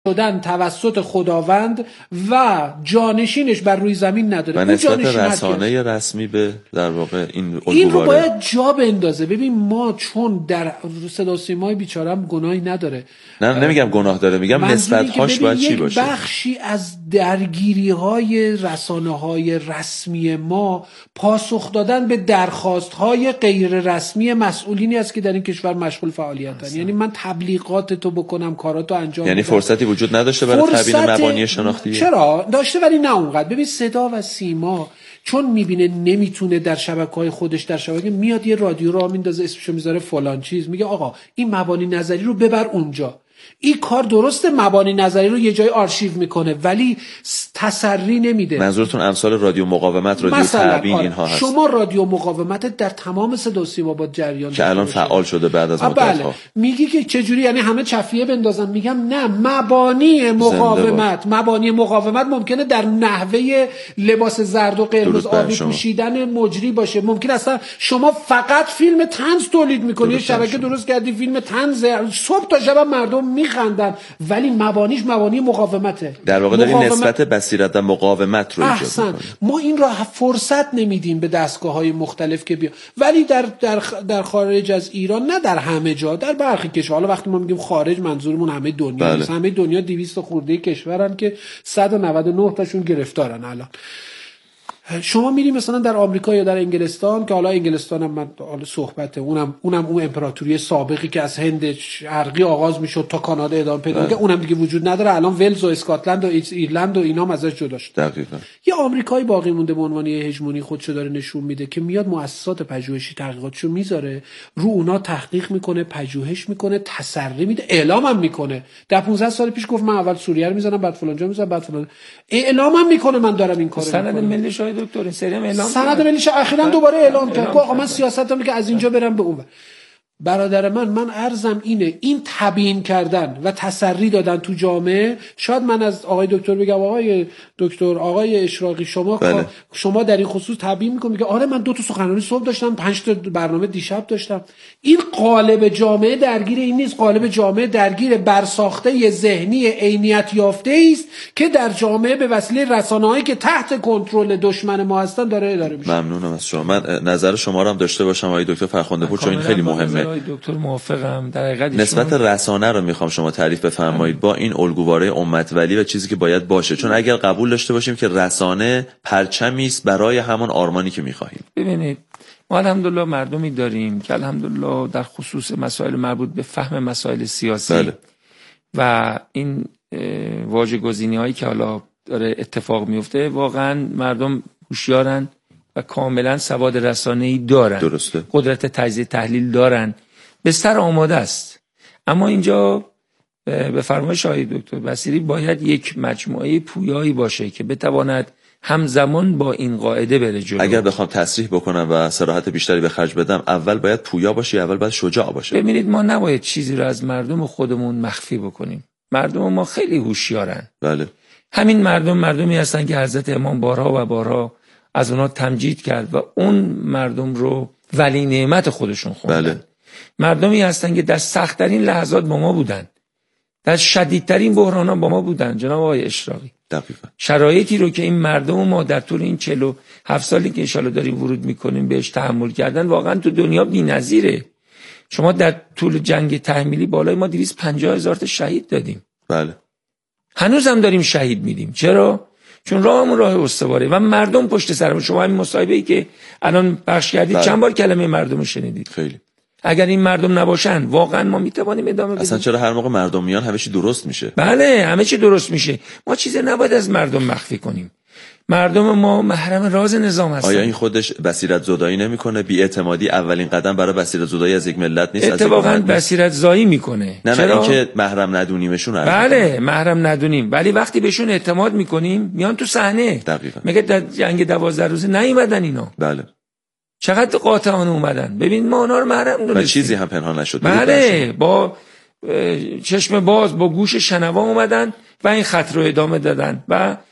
شدن توسط خداوند و جانشینش بر روی زمین نداره. و نسبت رسانه رسمی به در واقع این رو باید جا بندازه. ببین ما چون در صدا و سیمای بیچاره هم گناهی نداره، نمیگم گناه داره، میگم نسبت‌هاش باید چی باشه. بخشی از درگیری‌های رسانه‌های رسمی ما پاسخ دادن به درخواست‌های غیر رسمی مسئولینی است که در این کشور مشغول فعالیتن. یعنی من تبلیغات تو بکنم، کاراتو انجام یعنی بدم. فرصتی وجود نداشته برای تبیین مبانی شناختی؟ چرا داشته ولی نه اونقدر. ببین صدا و سیما چون میبینه نمیتونه در شبکه‌های خودش در شبکه میاد یه رادیو رو میندازه اسمشو میذاره فلان چیز، میگه آقا این مبانی نظری رو ببر اونجا. این کار درسته، مبانی نظری رو یه جای آرشیو میکنه ولی تسری نمیده. منظورتون امثال رادیو مقاومت، رادیو تبیین اینها هست؟ شما رادیو مقاومت در تمام صدا و سیما با جریان که الان فعال شده بعد از مدت‌ها. بله. میگی که چجوری؟ یعنی همه چفیه بندازن. میگم نه، مبانی مقاومت ممکنه در نحوه لباس زرد و قرمز آبی پوشیدن مجری باشه. ممکن اصلا شما فقط فیلم طنز تولید میکنی، شبکه درست کردی فیلم طنز، صبح تا شب مردم میخندن ولی مبانیش مبانی مقاومته. در واقع دارین نسبت بصیرت و مقاومت رو ایجاد می‌کنید. ما این را فرصت نمیدیم به دستگاه‌های مختلف که بیا. ولی در خارج از ایران، نه در همه جا، در برخی کشورها، حالا وقتی ما میگیم خارج منظورمون همه دنیا نیست. همه دنیا 200 خورده کشورن که 199 تاشون گرفتارن الان. شما میری مثلا در آمریکا یا در انگلستان، که حالا انگلستان هم حالا صحبته، اونم اون امپراتوری سابقی که از هند شرقی آغاز میشد تا کانادا ادامه پیدا کرد، اونم دیگه وجود نداره. الان ولز و اسکاتلند و ایرلند و اینا هم ازش جدا شد. دقیقاً. یه آمریکایی باقی مونده به عنوان یه هژمونی خودشو داره نشون میده که میاد مؤسسات پژوهشی تحقیقاتشو میذاره رو اونا، تحقیق میکنه، پژوهش میکنه، تسری میده، اعلامم میکنه. در 15 سال پیش گفت من اول سوریه رو میزنم، بعد فلان جا میزنم، بعد فلان. اعلامم میکنه من دارم این کارو میکنم. سند ملی شاید دکتر این سری اعلام سند ملیش اخیراً دوباره اعلام کرد. آقا من سیاستم که از اینجا برم به اون. برادر من عرضم اینه، این تبیین کردن و تسری دادن تو جامعه. شاید من از آقای دکتر بگم آقای دکتر، آقای اشراقی، شما در این خصوص تبیین میکنید، میگه آره من 2 تا سخنرانی صبح داشتم، 5 تا برنامه دیشب داشتم. این قالب جامعه درگیر این نیست. قالب جامعه درگیر برساخته ذهنی عینیت یافته است که در جامعه به وسیله رسانه‌هایی که تحت کنترل دشمن ما هستن داره اداره میشه. ممنونم از شما. من نظر شما رو هم داشته باشم آقای دکتر فرخنده پور، چون این خیلی مهمه. دکتر موافقم. در حقیقت نسبت رسانه رو میخوام شما تعریف بفرمایید با این الگوواره امت ولی و چیزی که باید باشه، چون اگر قبول داشته باشیم که رسانه پرچمی است برای همون آرمانی که میخواهیم. ببینید ما الحمدلله مردمی داریم که الحمدلله در خصوص مسائل مربوط به فهم مسائل سیاسی و این واژه‌گزینی‌هایی که حالا داره اتفاق میفته، واقعا مردم هوشیارن و کاملا سواد رسانه‌ای دارن. درسته. قدرت تجزیه تحلیل دارن، بستر آماده است. اما اینجا به فرمایش آقای دکتر بصیری باید یک مجموعه پویایی باشه که بتواند همزمان با این قاعده بره جلو. اگر بخوام تصریح بکنم و صراحت بیشتری به خرج بدم، اول باید پویا باشه، اول باید شجاع باشه. ببینید ما نباید چیزی رو از مردم خودمون مخفی بکنیم. مردم ما خیلی هوشیارن. بله. همین مردمی هستن که حضرت امام بارها و بارها از اونا تمجید کرد و اون مردم رو ولی نعمت خودشون خوندن. بله. مردمی هستن که در سخت‌ترین لحظات با ما بودن، در شدیدترین بحران‌ها با ما بودن. جناب آقای اشراقی، دقیقاً شرایطی رو که این مردم ما در طول این 47 سالی که انشالله داریم ورود میکنیم بهش تحمل کردن، واقعا تو دنیا بی‌نظیره. شما در طول جنگ تحمیلی بالای ما 250,000 تا شهید دادیم. بله. هنوز هم داریم شهید میدیم. چرا؟ چون راهمون راه استواره و مردم پشت سرمون. شما همین مصاحبه‌ای که الان پخش کردید چند بار کلمه مردم رو شنیدید؟ خیلی. اگر این مردم نباشن واقعا ما میتوانیم ادامه بدیم. اصلا چرا هر موقع مردم میان همه چی درست میشه؟ بله، همه چی درست میشه. ما چیزی نباید از مردم مخفی کنیم. مردم ما محرم راز نظام هستن. آیا این خودش بصیرت زدایی نمیکنه؟ بی‌اعتمادی اولین قدم برای بصیرت زدایی از یک ملت نیست؟ اتفاقا بصیرت زایی میکنه. نه اینکه محرم ندونیمشون. بله، محرم ندونیم، ولی وقتی بهشون اعتماد میکنیم میان تو صحنه. دقیقاً. میگه در جنگ 12 روزه نیومدن اینا. بله. چقدر قاطعانه اومدن. ببین ما اونا رو محرم دونستیم و چیزی هم پنهان نشد. بله، با چشم باز، با گوش شنوا اومدن و این خط رو ادامه دادن و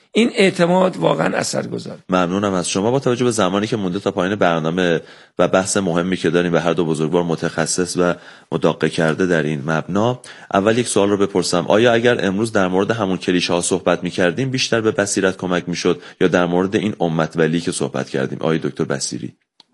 این اعتماد واقعا اثرگذار. ممنونم از شما. با توجه به زمانی که مونده تا پایان برنامه و بحث مهمی که داریم و هر دو بزرگوار متخصص و مدقق کرده در این مبنا، اول یک سوال رو بپرسم: آیا اگر امروز در مورد همون کلیشه ها صحبت می‌کردیم بیشتر به بصیرت کمک می‌شد یا در مورد این امت ولی که صحبت کردیم؟ آقای دکتر بصیری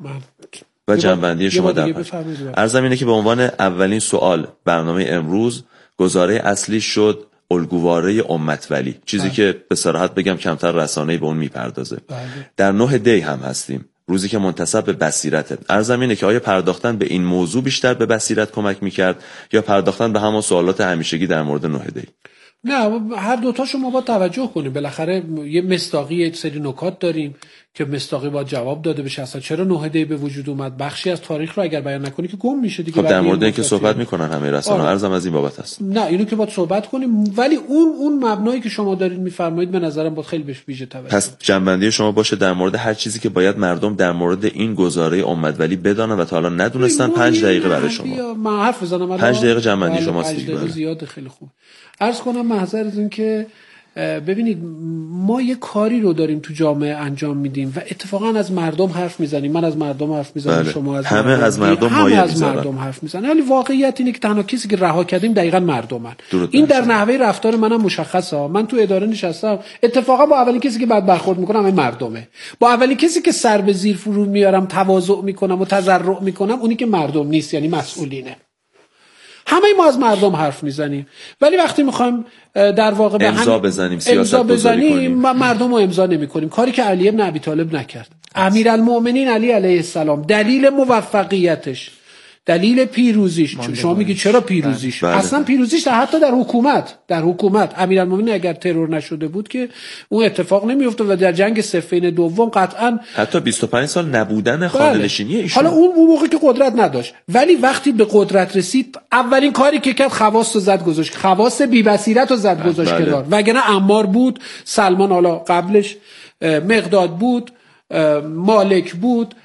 و جنبندی شما در عرضم اینه که به عنوان اولین سوال برنامه امروز گزاره اصلی شد الگوواره امت ولی، چیزی که به صراحت بگم کمتر رسانه‌ای به اون میپردازه. در 9 دی هم هستیم، روزی که منتسب به بصیرته. عرضم اینه که آیا پرداختن به این موضوع بیشتر به بصیرت کمک میکرد یا پرداختن به همون سوالات همیشگی در مورد 9 دی؟ نه، هر دوتاشو ما باید توجه کنیم. بالاخره یه مصداقی، یه سری نکات داریم که مصداقی باید جواب داده بشه. اصلا چرا 9 دی به وجود اومد؟ بخشی از تاریخ رو اگر بیان نکنی که گم میشه دیگه. خب در مورد اینکه صحبت میکنن همه رسانه‌ها، عرضم از این بابت است. نه، اینو که باید صحبت کنیم، ولی اون مبنایی که شما دارید میفرمایید به نظرم باید خیلی بهش ویژه توجه. پس جنبندی شما باشه در مورد هر چیزی که باید مردم در مورد این گزاره امت ولی بدانن و تا حالا ندونستن. 5 دقیقه برای شما. من حرف بزنم. 5 دقیقه جنبندی شماست دیگه. زیاد خیلی خوب. عرض کنم محضر از این که ببینید ما یه کاری رو داریم تو جامعه انجام میدیم و اتفاقا از مردم حرف میزنیم. من از مردم حرف میزنم، بله. شما از همه مردم، از مردم همه از مردم حرف میزنن، ولی واقعیت اینه که تنها کسی که رها کردیم دقیقاً مردمن. این در نحوه رفتار منم مشخصه. من تو اداره نشستم، اتفاقا با اولین کسی که بعد برخورد میکنم همین مردمه. با اولین کسی که سر به زیر فرو میارم، تواضع میکنم و تضرع میکنم، اونی که مردم نیست، یعنی مسئولینه. همه ما از مردم حرف میزنیم، ولی وقتی میخوایم در واقع به امضا بزنیم، سیاست گذاری کنیم، مردم رو امضا نمی‌کنیم. کاری که علی ابن ابی طالب نکرد. امیرالمؤمنین علی علیه السلام دلیل موفقیتش، دلیل پیروزیش، شما میگی چرا پیروزیش؟ اصلا پیروزیش حتی در حکومت امیرالمؤمنین اگر ترور نشده بود که اون اتفاق نمیافتاد و در جنگ صفین دوم قطعا حتی 25 سال نبودن خانه‌نشینی ایشون. حالا اون موقع که قدرت نداشت، ولی وقتی به قدرت رسید اولین کاری که کرد خواص رو زد گذاشت، خواص بی بصیرت رو زد گذاشت کنار. وگرنه عمار بود، سلمان حالا قبلش، مقداد بود، مالک بود،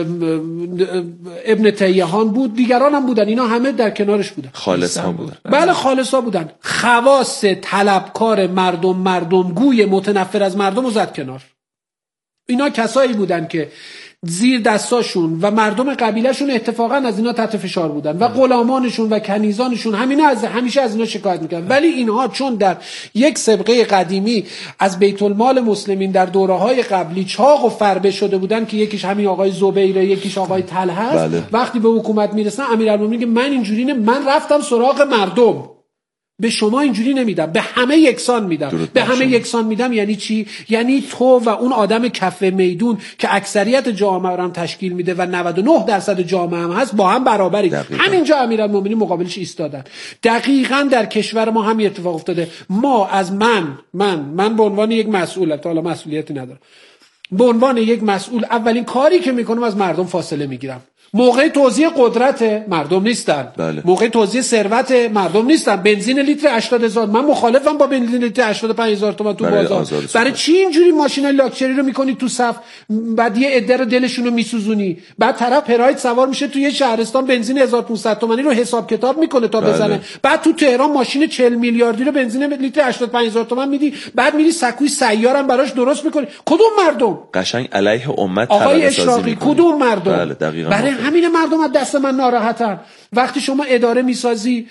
ابن تیهان بود، دیگران هم بودن، اینا همه در کنارش بودن، خالصا بودن. بله خالصا بودن. خواص طلبکار مردم گوی متنفر از مردم رو زد کنار. اینا کسایی بودن که زیر دستاشون و مردم قبیلهشون اتفاقا از اینا تحت فشار بودن و غلامانشون و کنیزانشون همیشه از اینا شکایت میکردن. ولی اینها چون در یک سابقه قدیمی از بیت المال مسلمین در دوره‌های قبلی چاق و فربه شده بودن که یکیش همین آقای زبیر، یکیش آقای طلحه است، بله. وقتی به حکومت میرسن امیرالمومنین میگه من اینجوری نه، من رفتم سراغ مردم، به شما اینجوری نمیدم، به همه یکسان میدم. به همه یکسان میدم یعنی چی؟ یعنی تو و اون آدم کف میدون که اکثریت جامعه رو هم تشکیل میده و 99% جامعه هم هست با هم برابری. همینجا امیرالمومنین مقابلش ایستادن. دقیقاً در کشور ما همین اتفاق افتاده. ما از من به عنوان یک مسئول، حالا مسئولیتی ندارم، به عنوان یک مسئول اولین کاری که میکنم از مردم فاصله میگیرم. موقع توزیع قدرت مردم نیستن، بله. موقع توزیع ثروت مردم نیستن. بنزین لیتر 80,000، من مخالفم با بنزین لیتر 85,000 تومان تو بازار. برای چی اینجوری ماشین لاکچری رو میکنی تو صف، بعد یه عده رو دلشون رو میسوزونی، بعد طرف پراید سوار میشه توی شهرستان بنزین 1500 تومانی رو حساب کتاب میکنه تا بزنه، بعد تو تهران ماشین 40 میلیاردی رو بنزین لیتر 85,000 تومان میدی، بعد میری سکوی سیارم براش درست میکنی. کدوم مردم؟ قشنگ علیه امت آقای اشراقی، کدوم مردم؟ بله دقیقاً. همین مردم از دست من ناراحتن. وقتی شما اداره میسازی،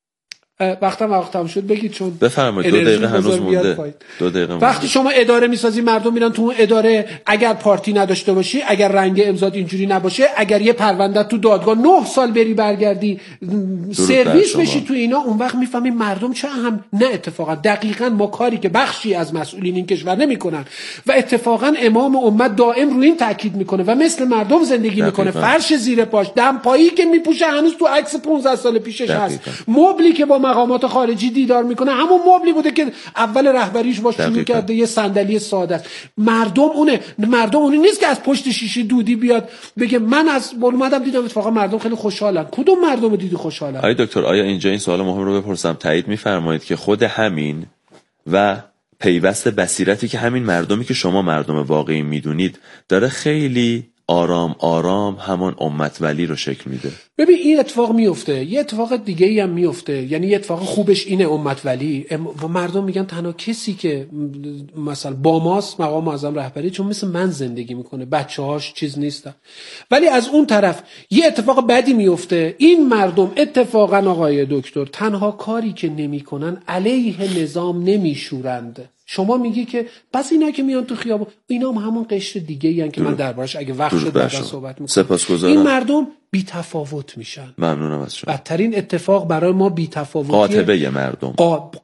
وقتم شد بگید چون بفرمایید، 2 دقیقه هنوز مونده. 2 دقیقه وقتی شما اداره میسازی مردم میرن تو اون اداره، اگر پارتی نداشته باشی، اگر رنگ امضات اینجوری نباشه، اگر یه پرونده تو دادگاه 9 سال بری برگردی سرویس بشی تو اینا، اون وقت میفهمی مردم چه هم نه. اتفاقا دقیقاً ما کاری که بخشی از مسئولین این کشور نمیکنن و اتفاقا امام امت دائم روی این تاکید میکنه و مثل مردم زندگی میکنه، فرش زیر پاش، دمپایی که میپوشه هنوز تو عکس 15 سال پیشش هست، مبلی که با مقامات خارجی دیدار میکنه همون مبلی بوده که اول رهبریش باش شروع کرده، یه صندلی ساده است. مردم اونی نیست که از پشت شیشه دودی بیاد بگه من از اومدم دیدم اتفاقا مردم خیلی خوشحالن. کدوم مردم رو دیدی خوشحالن؟ آقای دکتر، آیا اینجا این سوال مهم رو بپرسم، تایید میفرمایید که خود همین و پیوست بصیرتی که همین مردمی که شما مردم واقعی میدونید داره خیلی آرام آرام همون امت ولی رو شکل میده. ببین این اتفاق میفته، یه اتفاق دیگه ای هم میفته، یعنی یه اتفاق خوبش اینه امت ولی مردم میگن تنها کسی که مثلا با ماست مقام معظم رهبری، چون مثل من زندگی میکنه، بچه‌هاش چیز نیستن. ولی از اون طرف یه اتفاق بدی میفته، این مردم اتفاقا آقای دکتر تنها کاری که نمیکنن علیه نظام نمیشورند. شما میگی که پس اینا که میان تو خیابون اینا هم همون قشر دیگه این که من دربارش اگه وقت شد بعدا صحبت میکنم. سپاسگزارم. این مردم بی تفاوت میشن. ممنونم از شما. بدترین اتفاق برای ما بی تفاوتی قاطبه مردم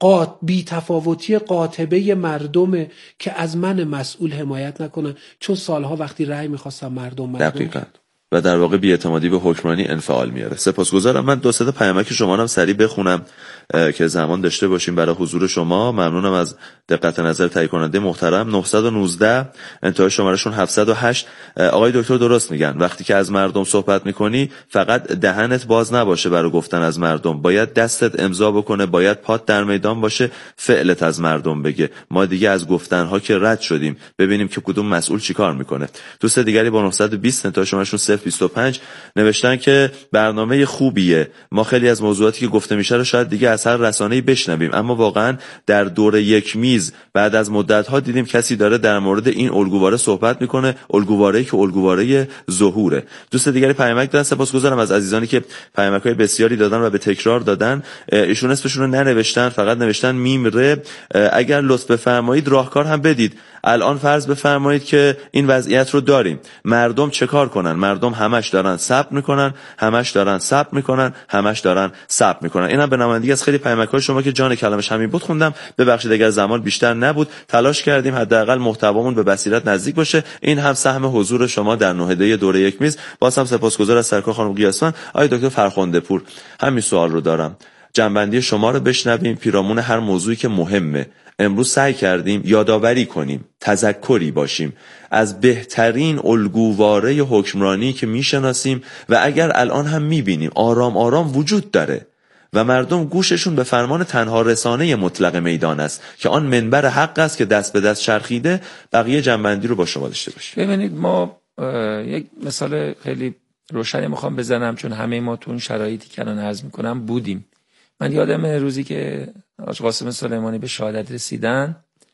بی تفاوتی قاطبه مردمه که از من مسئول حمایت نکنن، چون سالها وقتی رأی میخواستم مردم دقیقاً و در واقع بی‌اعتمادی به حکمرانی انفعال میاره. سپاسگزارم. من دو سه پیامک شما رو سریع بخونم که زمان داشته باشیم برای حضور شما. ممنونم از دقت نظر تهیه کننده محترم. 919 انتهای شمارهشون 708. آقای دکتر درست میگن، وقتی که از مردم صحبت میکنی فقط دهنت باز نباشه برای گفتن از مردم، باید دستت امضا بکنه، باید پات در میدان باشه، فعلت از مردم بگه. ما دیگه از گفتنها که رد شدیم، ببینیم که کدوم مسئول چیکار میکنه. دوست دیگری با 920 انتهای شمارهشون 025 نوشتن که برنامه خوبیه، ما خیلی از موضوعاتی که گفته میشه رو شاید دیگه از هر رسانه‌ای بشنویم، اما واقعا در دور یک میز بعد از مدت‌ها دیدیم کسی داره در مورد این الگوواره صحبت میکنه، الگوواره‌ای که الگوواره ظهوره. دوست دیگری پیامک دادن. سپاسگزارم از عزیزانی که پیامک‌های بسیاری دادن و به تکرار دادن. ایشون اسمشون رو ننوشتن، فقط نوشتن میم ر. اگر لطف بفرمایید راهکار هم بدید. الان فرض بفرمایید که این وضعیت رو داریم، مردم چه کار کنن؟ مردم همش دارن صبر میکنن، همش دارن صبر میکنن، همش دارن صبر میکنن. اینم به نمایندگی از خیلی پیامک‌های شما که جان کلامش همین بود خوندم. ببخشید اگر زمان بیشتر نبود، تلاش کردیم حداقل محتوامون به بصیرت نزدیک باشه. این هم سهم حضور شما در نهده دوره یک میز. بازم سپاسگزار از سرکار خانم قیاسفند. آقای دکتر فرخنده پور، همین سوال رو دارم، جنبندی شما رو بشنویم پیرامون هر موضوعی که مهمه. امروز سعی کردیم یادآوری کنیم، تذکری باشیم از بهترین الگوواره حکمرانی که میشناسیم و اگر الان هم میبینیم آرام آرام وجود داره و مردم گوششون به فرمان تنها رسانه مطلق میدان است که آن منبر حق است که دست به دست چرخیده. بقیه جنبندی رو با شما داشته باشیم. ببینید ما یک مثال خیلی روشنی میخوام بزنم، چون همه ما تو اون شرایطی که الان عرض میکنم بودیم. من یادم روزی که حاج قاسم سلیمانی به شهادت رسیدن،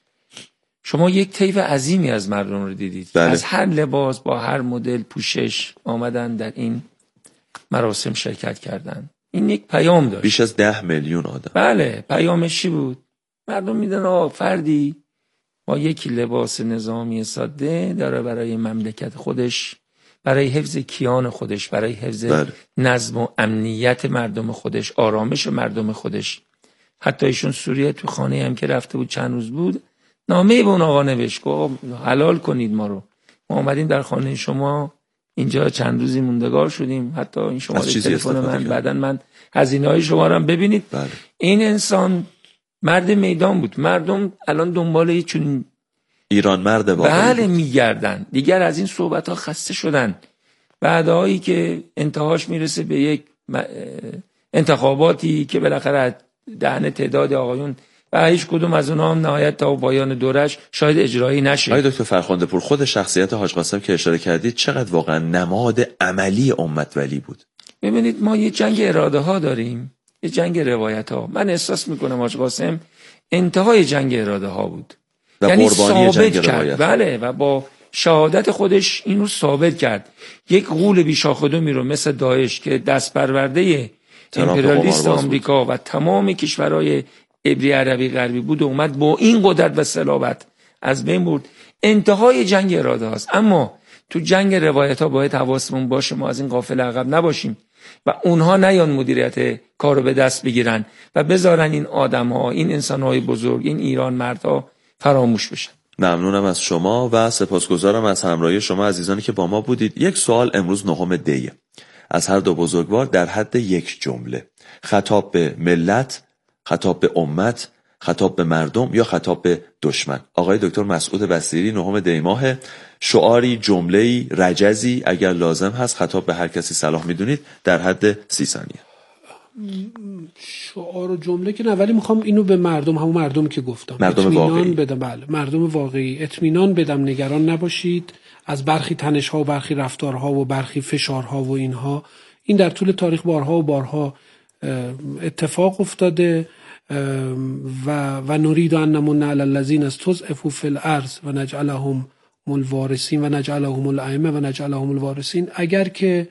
شما یک طیف عظیمی از مردم رو دیدید. بله. از هر لباس با هر مدل پوشش آمدن در این مراسم شرکت کردن. این یک پیام داشت. بیش از 10 میلیون آدم. بله، پیامش چی بود؟ مردم میدن فردی با یک لباس نظامی ساده داره برای مملکت خودش، برای حفظ کیان خودش، برای حفظ نظم و امنیت مردم خودش، آرامش مردم خودش. حتی ایشون سوریه تو خانه هم که رفته بود چند روز بود، نامه به اون آقا نوشت که حلال کنید ما رو، ما اومدیم در خانه شما اینجا چند روزی موندگار شدیم، حتی این شماره تلفن من بعداً من هزینه‌های شما رو هم ببینید. بله. این انسان مرد میدان بود. مردم الان دنبال یه چون ایران مرد واقعی بله میگردن. دیگر از این صحبت ها خسته شدن. بعدهایی که انتهاش میرسه به یک انتخاباتی که بالاخره دهن تعداد آقایون و هیچ کدوم از اونها هم نهایت تا پایان دورش شاید اجرایی نشه. آقای دکتر فرخنده پور، خود شخصیت حاج قاسم که اشاره کردید چقدر واقعا نماد عملی امت ولی بود؟ ببینید ما یه جنگ اراده ها داریم، یه جنگ روایت ها. من احساس میکنم حاج قاسم انتهای جنگ اراده ها بود، یعنی ثابت کرد. بله، و با شهادت خودش اینو ثابت کرد. یک غول بیشاخدومی رو مثل داعش که دست پرورده امپریالیست آمریکا و تمام کشورهای عبری عربی غربی بود و اومد با این قدرت و صلابت از بین برد. انتهای جنگ اراده هاست. اما تو جنگ روایت ها باید حواسمون باشه ما از این قافله عقب نباشیم و اونها نیان مدیریت کارو به دست بگیرن و بذارن این آدم ها، این انسان های بزرگ، این ایران مردها فراموش بشن. ممنونم از شما و سپاسگزارم از همراهی شما عزیزانی که با ما بودید. یک سوال امروز 9 دیه از هر دو بزرگوار در حد یک جمله، خطاب به ملت، خطاب به امت، خطاب به مردم یا خطاب به دشمن. آقای دکتر مسعود بصیری 9 دی ماه، شعاری، جمله‌ای، رجزی اگر لازم هست خطاب به هر کسی صلاح میدونید در حد 30 ثانیه. شعار و جمله که نه، ولی میخوام اینو به مردم، همون مردم که گفتم، مردم واقعی بدم. بله، مردم واقعی اطمینان بدم، نگران نباشید. از برخی تنش‌ها و برخی رفتارها و برخی فشارها و اینها. این در طول تاریخ بارها و بارها اتفاق افتاده و نريد ان نمن علی الذین استضعفوا فی الارض و نجعلهم الوارثین و نجعلهم الائمه و نجعلهم الوارثین. اگر که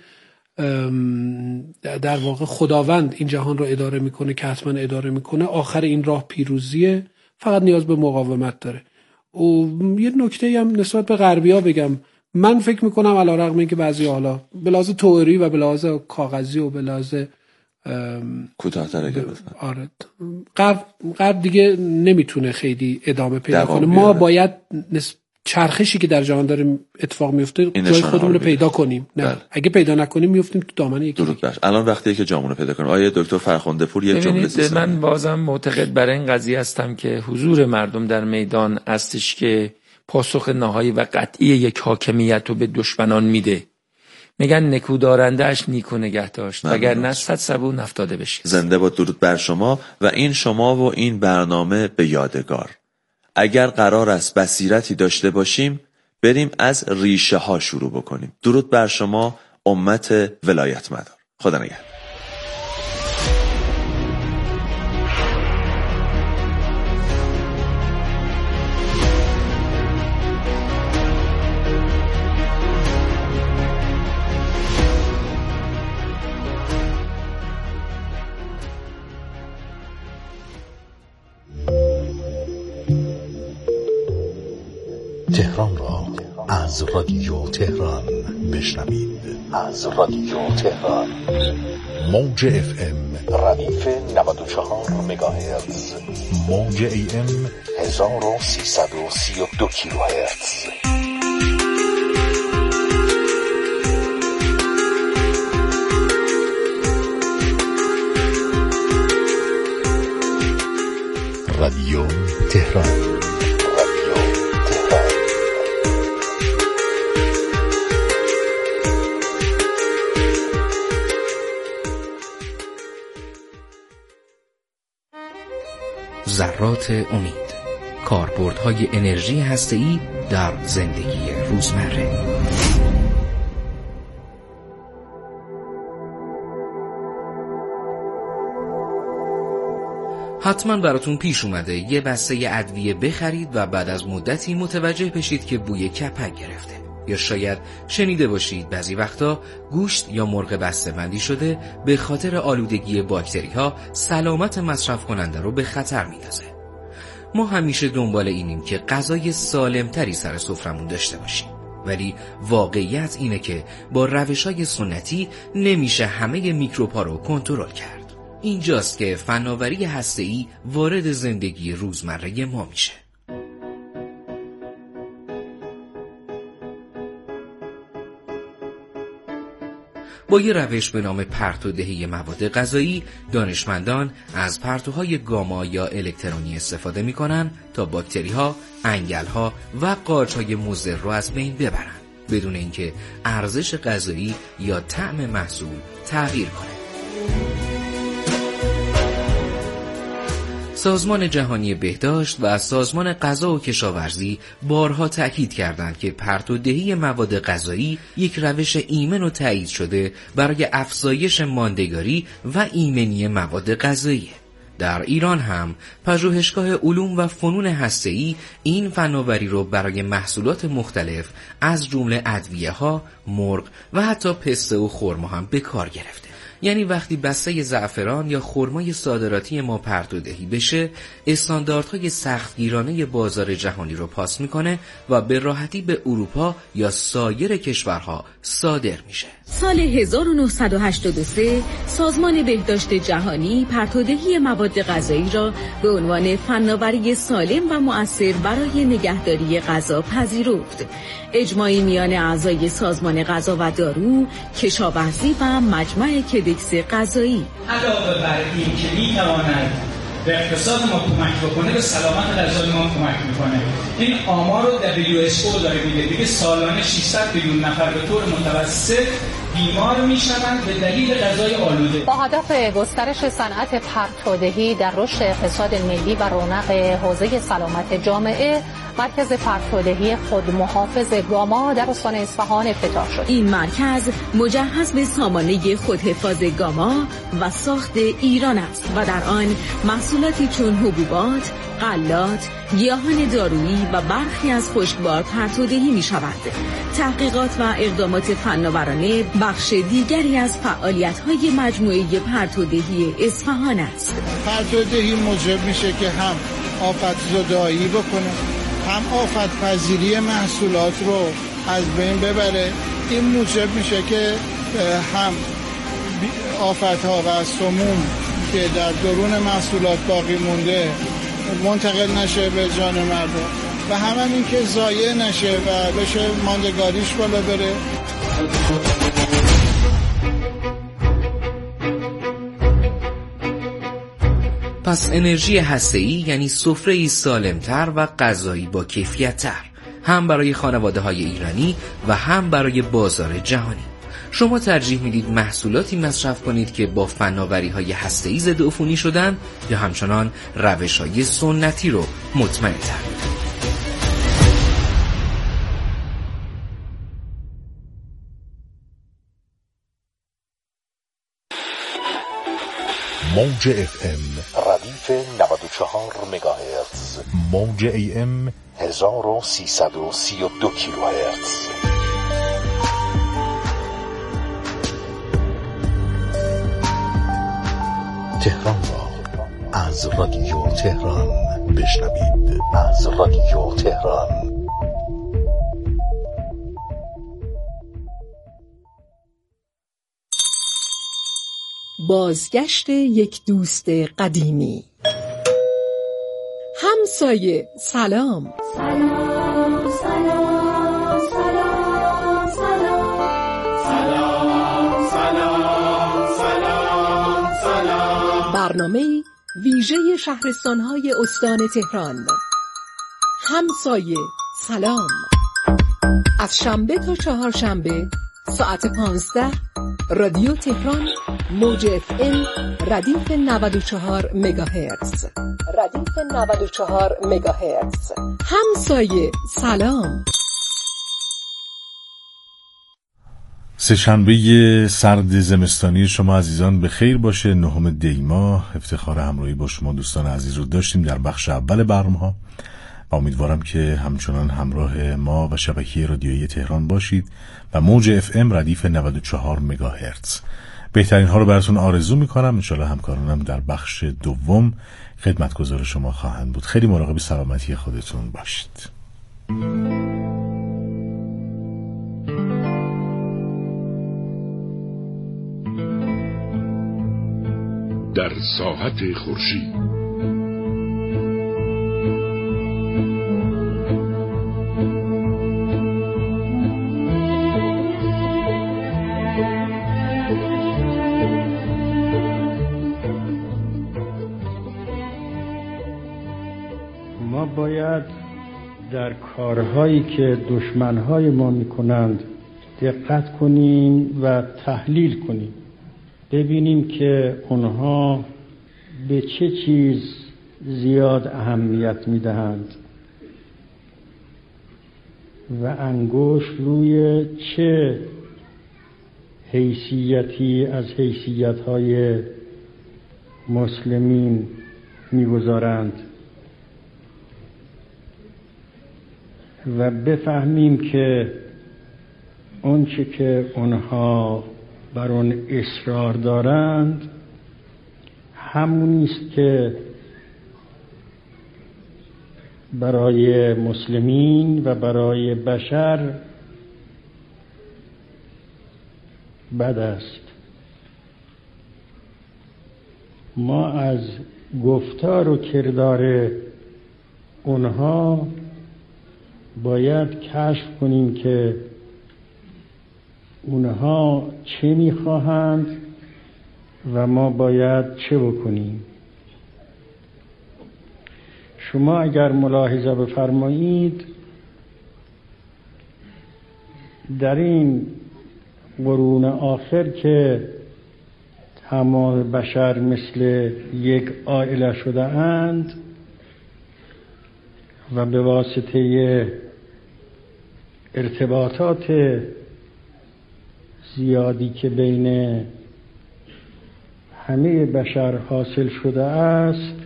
در واقع خداوند این جهان رو اداره میکنه که حتما اداره میکنه، آخر این راه پیروزیه، فقط نیاز به مقاومت داره. و یه نکته هم نسبت به غربی‌ها بگم، من فکر میکنم علیرغم اینکه بعضی حالا به لحاظ تئوری و به لحاظ کاغذی و به لحاظ کوتاه‌تر آره غرب دیگه نمیتونه خیلی ادامه پیدا کنه. ما باید چرخشی که در جهان داره اتفاق میفته جای خودمون رو پیدا کنیم. نه اگه پیدا نکنیم میفتیم تو دامن یکی. درود بر. الان وقتیه که جامون رو پیدا کنیم. آیه دکتر فرخنده پور یک جمله من بازم معتقد بر این قضیه هستم که حضور مردم در میدان استش که پاسخ نهایی و قطعی یک حاکمیت رو به دشمنان میده. میگن نکودارنده‌اش نیکو نگه داشت وگرنه 100 سبو نفتاده بشه. زنده باد. درود بر شما و این شما و این برنامه به یادگار. اگر قرار است بصیرتی داشته باشیم بریم از ریشه ها شروع بکنیم. درود بر شما امت ولایت مدار. خدا نگهدار. تهران را از رادیو تهران بشنوید. از رادیو تهران موج FM ردیف 94 مگاهرتز، موج AM 1332 کیلوهرتز. رادیو تهران. ذرات امید، کاربردهای انرژی هسته‌ای در زندگی روزمره. حتما براتون پیش اومده یه بسته ادویه بخرید و بعد از مدتی متوجه بشید که بوی کپک گرفته. یا شاید شنیده باشید بعضی وقتا گوشت یا مرغ بسته‌بندی شده به خاطر آلودگی باکتری‌ها سلامت مصرف کننده رو به خطر میندازه. ما همیشه دنبال اینیم که غذای سالمتری سر سفرمون داشته باشیم، ولی واقعیت اینه که با روش‌های سنتی نمیشه همه میکروب‌ها رو کنترل کرد. اینجاست که فناوری هسته‌ای وارد زندگی روزمره ما میشه. با یه روش به نام پرتودهی مواد غذایی، دانشمندان از پرتوهای گاما یا الکترونی استفاده می‌کنن تا باکتری‌ها، انگل‌ها و قارچ‌های مضر رو از بین ببرن بدون اینکه ارزش غذایی یا طعم محصول تغییر کنه. سازمان جهانی بهداشت و سازمان غذا و کشاورزی بارها تأکید کردند که پرتودهی مواد غذایی یک روش ایمن و تایید شده برای افزایش ماندگاری و ایمنی مواد غذایی. در ایران هم پژوهشگاه علوم و فنون هسته‌ای این فناوری رو برای محصولات مختلف از جمله ادویه‌ها، مرغ و حتی پسته و خرما هم به کار گرفته. یعنی وقتی بسته زعفران یا خرمای صادراتی ما پرتودهی بشه، استانداردهای سختگیرانه بازار جهانی رو پاس میکنه و به راحتی به اروپا یا سایر کشورها صادر میشه. سال 1983 سازمان بهداشت جهانی پرتودهی مواد غذایی را به عنوان فناوری سالم و مؤثر برای نگهداری غذا پذیرفت. اجماعی میان اعضای سازمان غذا و دارو، کشاورزی و مجمع کدکس غذایی. علاوه بر این که میتواند به اقتصاد ما کمک بکنه، به سلامت غذای ما کمک میکنه. این آمار رو WHO داره میگه، دیگه سالانه 600 میلیون نفر به طور متوسط بیمار میشوند به دلیل غذای آلوده. با هدف گسترش صنعت پرتودهی در رشد اقتصاد ملی و رونق حوزه سلامت جامعه، مرکز فرسودهی خودمحافظ گاما در استان اصفهان افتتاح شد. این مرکز مجهز به سامانه خودحفاظ گاما و ساخت ایران است و در آن محصولاتی چون حبوبات، غلات، گیاهان دارویی و برخی از خشکبار پرتودهی می شود. تحقیقات و اقدامات فناورانه بخش دیگری از فعالیت‌های مجموعه پرتودهی اصفهان است. پرتودهی موجب میشه که هم آفت زدایی بکنه، هم آفت پذیری محصولات رو از بین ببره. این موجب میشه که هم آفت‌ها و سموم که در درون محصولات باقی مونده منتقل نشه به جان مردم و همین که ضایع نشه و بشه ماندگاریش بالا بره. پس انرژی هسته‌ای یعنی سفره‌ای سالمتر و غذایی با کیفیت‌تر، هم برای خانواده‌های ایرانی و هم برای بازار جهانی. شما ترجیح میدید محصولاتی مصرف کنید که با فناوری‌های هسته‌ای ضدعفونی شدن یا همچنان روش‌های سنتی رو مطمئن‌تر؟ موج FM ردیف 94 مگاهرتز، موج AM 1332 کیلوهرتز. تهران را از رادیو تهران بشنوید. از رادیو تهران. بازگشت یک دوست قدیمی. همسایه سلام. سلام سلام سلام سلام سلام سلام سلام. برنامه ویژه شهرستان‌های استان تهران. همسایه سلام. از شنبه تا چهارشنبه ساعت 15 رادیو تهران موج FM ردیف 94 مگاهرتز. ردیف 94 مگاهرتز. همسایه سلام. سه‌شنبه سرد زمستانی شما عزیزان به خیر باشه. 9 دی ماه افتخار همراهی با شما دوستان عزیز رو داشتیم در بخش اول برنامه‌ها و امیدوارم که همچنان همراه ما و شبکه رادیویی تهران باشید و موج FM ردیف 94 مگاهرتز. بهترین ها رو براتون آرزو میکنم. انشالله همکارانم در بخش دوم خدمتگزار شما خواهند بود. خیلی مراقب سلامتی خودتون باشید. در ساحت خورشید باید در کارهایی که دشمنهای ما میکنند دقت کنیم و تحلیل کنیم، ببینیم که اونها به چه چیز زیاد اهمیت میدهند و انگشت روی چه حیثیتی از حیثیت‌های مسلمین میگذارند و بفهمیم که اون چه که اونها بر اون اصرار دارند همونی است که برای مسلمین و برای بشر بد است. ما از گفتار و کردار اونها باید کشف کنیم که اونها چه میخواهند و ما باید چه بکنیم. شما اگر ملاحظه بفرمایید در این قرون آخر که تمام بشر مثل یک عائله شده اند، و به واسطه ارتباطات زیادی که بین همه بشر حاصل شده است،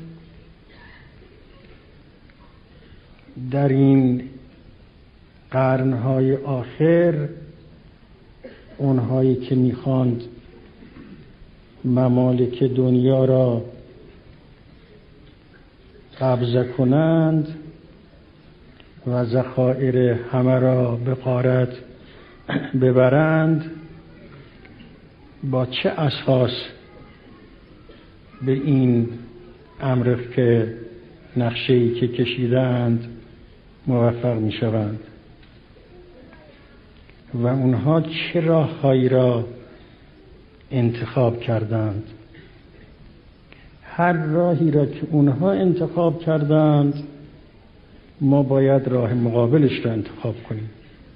در این قرنهای آخر اونهایی که میخواند ممالک دنیا را قبضه کنند و ذخایر همه را به غارت ببرند، با چه اساس به این امر که نقشه‌ای که کشیدند موفق می شوند و اونها چه راههایی را انتخاب کردند؟ هر راهی را که اونها انتخاب کردند ما باید راه مقابلش را انتخاب کنیم.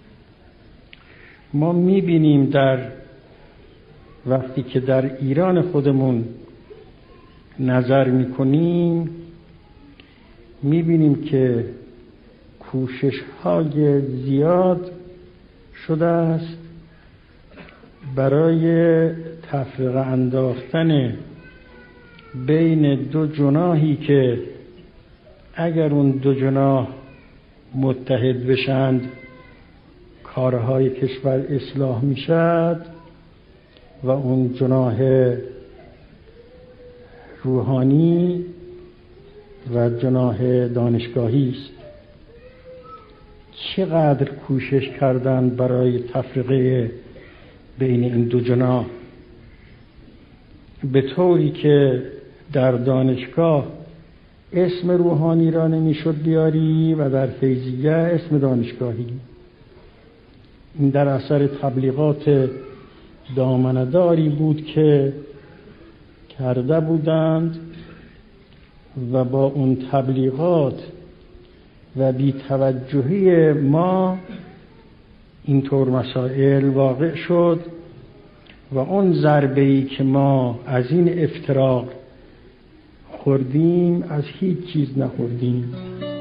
ما می بینیم در وقتی که در ایران خودمون نظر می کنیم، می بینیم که کوشش های زیاد شده است برای تفرقه انداختن بین دو جناحی که اگر اون دو جناح متحد بشند کارهای کشور اصلاح می شد و اون جناح روحانی و جناح دانشگاهی است. چقدر کوشش کردند برای تفرقه بین این دو جناح، به طوری که در دانشگاه اسم روحانی را نمیشد بیاری و در فیضیه اسم دانشگاهی. این در اثر تبلیغات دامنه‌داری بود که کرده بودند و با اون تبلیغات و بی‌توجهی ما اینطور مسائل واقع شد و اون ضربه‌ای که ما از این افتراق خوردیم از هیچ چیز نخوردیم.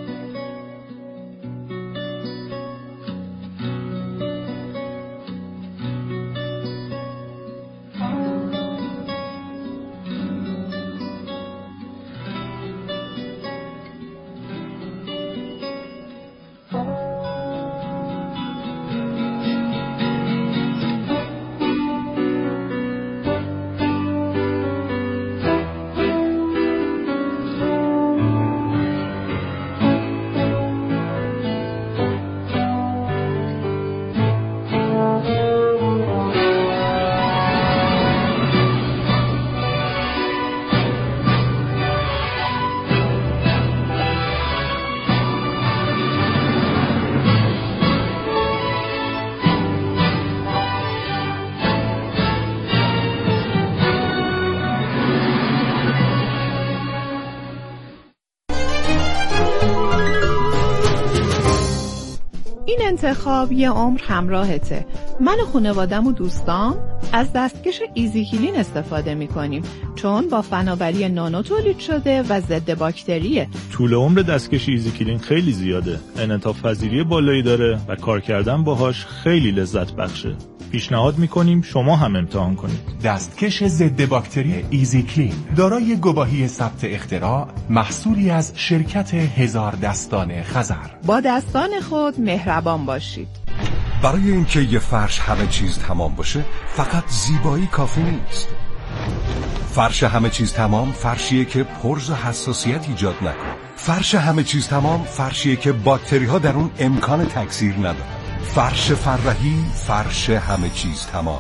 انتخاب یه عمر همراهته. من و خانوادم و دوستام از دستکش ایزیکلین استفاده میکنیم چون با فناوری نانو تولید شده و ضد باکتریه. طول عمر دستکش ایزیکلین خیلی زیاده، انعطاف پذیری بالایی داره و کار کردن باهاش خیلی لذت بخشه. پیشنهاد میکنیم شما هم امتحان کنید. دستکش ضد باکتری ایزیکلین دارای گواهی ثبت اختراع، محصولی از شرکت هزار دستان خزر. با دستان خود مهربان باشید. برای اینکه یه فرش همه چیز تمام باشه فقط زیبایی کافی نیست. فرش همه چیز تمام فرشیه که پرز و حساسیت ایجاد نکنه. فرش همه چیز تمام فرشیه که باکتری ها در اون امکان تکثیر نداره. فرش فرحی، فرش همه چیز تمام.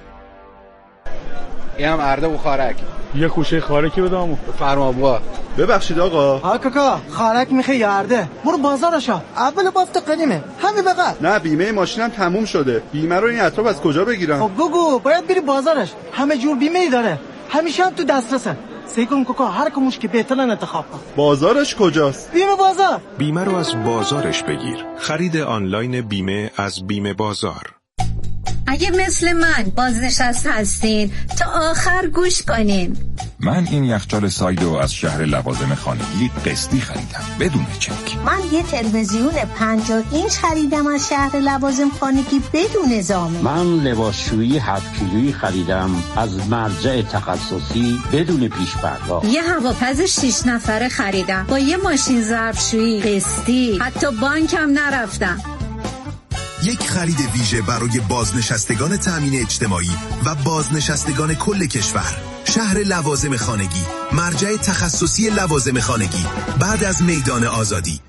این هم ارده و خارک. یه خوشه خارکی بدامو. فرما بوا. ببخشید آقا. کاکا خارک میخوای یا ارده؟ برو بازارشا. اول بافت قدیمه. همین بقى. نه بیمه ماشینم تموم شده. بیمه رو این اطراف از کجا بگیرم؟ خب بگو، باید بری بازارش. همه جور بیمه ای داره. همیشه هم تو دسترسه. سیکن کوکا هر کموش که بهترن انتخاب کن. بازارش کجاست؟ بیمه بازار. بیمه رو از بازارش بگیر. خرید آنلاین بیمه از بیمه بازار. اگه مثل من بازنشسته هستین تا آخر گوش کنین. من این یخچال سایدو از شهر لوازم خانگی قسطی خریدم بدون چک. من یه تلویزیون 50 اینچ خریدم از شهر لوازم خانگی بدون ضامن. من لباسشویی 7 کیلویی خریدم از مرجع تخصصی بدون پیش پرداخت. یه هواپز 6 نفره خریدم با یه ماشین ظرفشویی قسطی، حتی بانکم نرفتم. یک خرید ویژه برای بازنشستگان تامین اجتماعی و بازنشستگان کل کشور. شهر لوازم خانگی، مرجع تخصصی لوازم خانگی، بعد از میدان آزادی،